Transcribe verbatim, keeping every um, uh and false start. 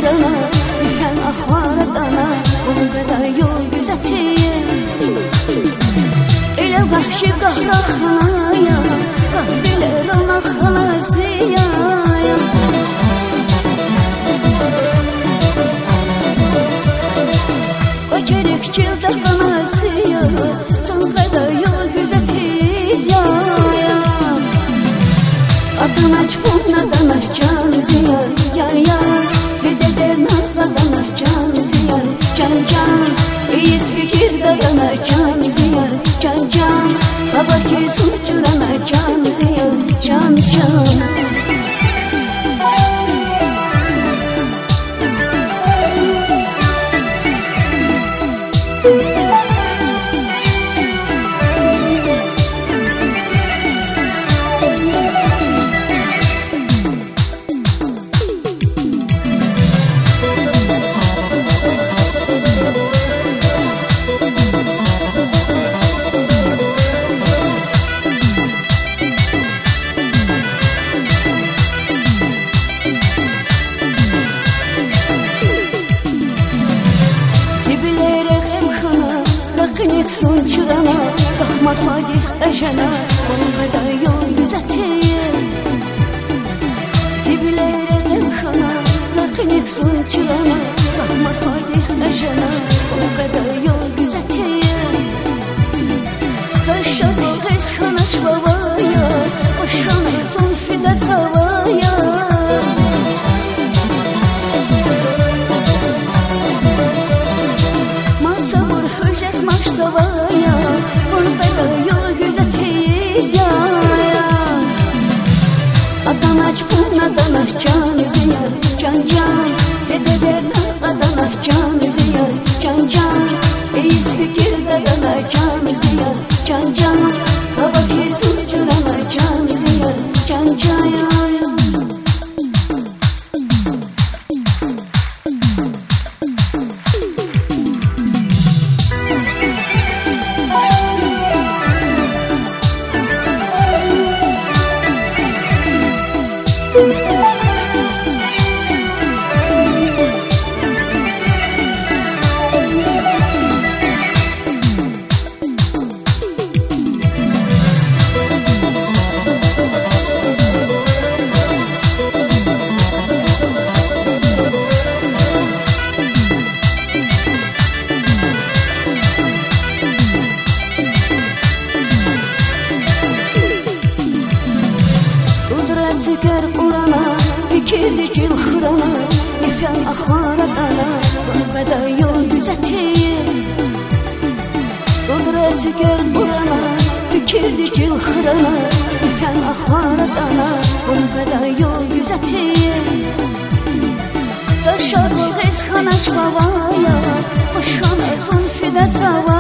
xırana, düşən axvara dana, qulbada yol gözətiyim. Elə vəhşi qahraxanaya, qahbilər ona xalasiyaya. O gerekçil də xanasiya, sonqada yol gözətiyiz yaya. Adına çpuna danar can ziyan, yaya. Zededer nağa danar can ziyan, can can. İyis fikir dayanar can ziyan, can can. Xabar kesin cüranar can ziyan, can can. Son çırana, baxmaq vadi əjana, qolbada yol gözətiyim. Sibilərə qəlxana, rəqinib son çırana, baxmaq vadi əjana, qolbada yol gözətiyim. Zaşadı qız xanaç babaya, başxana son fidə çavaya. Danar can ziyan, can can. Zededer nağa danar can ziyan, can can. İyis fikir dayanar can ziyan, can can. Hava kesin cıranar can ziyan, can can. Zikir Kur'an'a, fikirli cil xırana, nefyan axvara dana, qulbada yol gözətiyim. Sodrat zikir Kur'an'a, fikirli cil xırana, nefyan axvara dana, qulbada yol gözətiyim. Zaşadı qız xanaç babaya, başxana son fidə çava.